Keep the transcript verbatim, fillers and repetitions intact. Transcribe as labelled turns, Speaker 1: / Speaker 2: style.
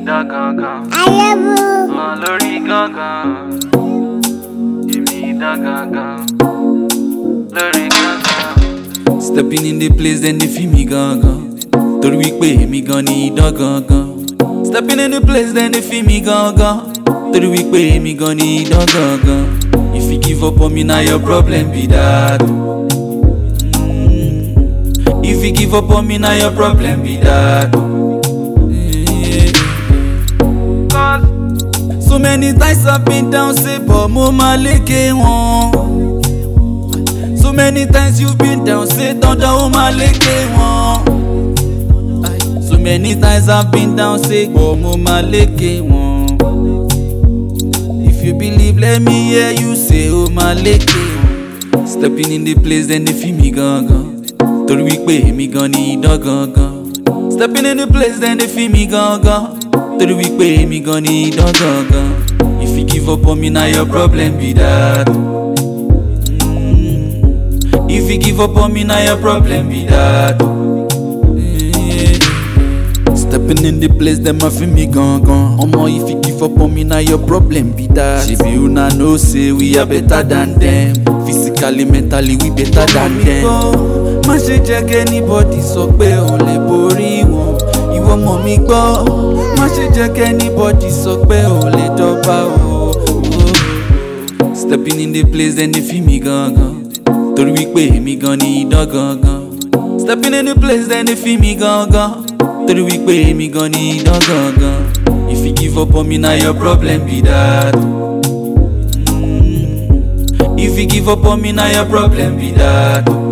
Speaker 1: dá gangan. Wọn lórí gangan. Èmi dá gangan. Lórí gangan.
Speaker 2: Stepping in the place, then they feel me gangan. Torí wípé èmi gan ni idán gangan. Stepping in the place, then they feel me gangan. Torí wípé èmi gan ni idán gangan. If you give up on me, now your problem be that. Mm. If you give up on me, now your problem be that.
Speaker 1: Cause
Speaker 2: So many times I've been down, say, but mo ma leke won. So many times you've been down, say, dandan o ma leke won. So many times I've been down, say, but mo ma leke won. If you believe, let me hear you say, oh ma leke won. Stepping in the place, then they feel me gangan. Torí wípé èmi gan ni idán gangan. Stepping in the place, then they feel me gangan. Torí wípé èmi gan ni idán gangan. If you give up on me, now your problem be that. Mm. If you give up on me, now your problem be that. Yeah. Stepping in the place, them a feel me gangan. Omo, if you give up on me, now your problem be that. Shebi una know say we are better than them. Physically, mentally, we better than them. Má ṣe jẹ́ kí anybody sọ pé o lè borí wọn. Ìwọ mọ̀ mi gbọ́. Má ṣe jẹ́ kí anybody sọ pé o lè dọ́gba o. Stepping in the place, then they feel me gangan. Torí wípé èmi gan ni idán gangan. Stepping in the place, then they feel me gangan. Torí wípé èmi gan ni idán gangan. If you give up on me, now your problem be that. Mm. If you give up on me, now your problem be that.